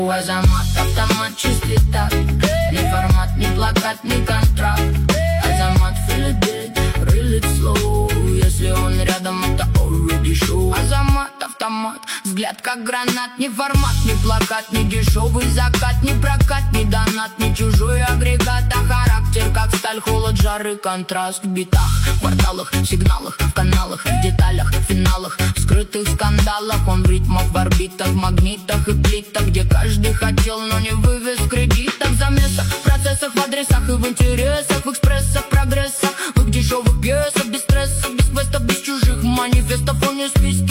Азамат, автомат чистый так. Ни формат, ни плакат, ни контракт. Азамат feel it, real it slow. Если он рядом, это already show. Азамат, автомат, взгляд как гранат. Ни формат, ни плакат, ни дешевый закат, ни прокат, ни донат, ни чужой агрегат. А характер как сталь, холод, жары, контраст. В битах, в кварталах, в сигналах, в каналах, в деталях, в финалах, в скрытых скандалах. Он в ритмах, в орбитах, в магнитах и плитах, где каждый хотел, но не вывез в кредитах. В замесах, в процессах, в адресах и в интересах, в экспрессах, прогрессах, в их дешевых пьесах, без стресса, без квестов, без чужих манифестов. Он не в списке